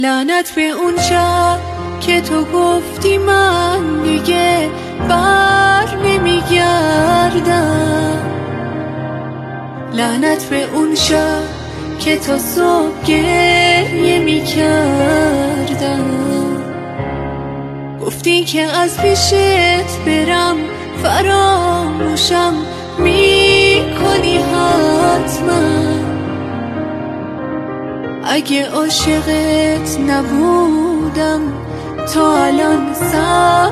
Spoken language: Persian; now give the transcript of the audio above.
لعنت به اون شب که تو گفتی من دیگه بر نمیگردم. لعنت به اون شب که تا صبح گریه میکردم. گفتی که از پیشت برم فراموشم میکنی حتما. اگه عاشقت نبودم تا الان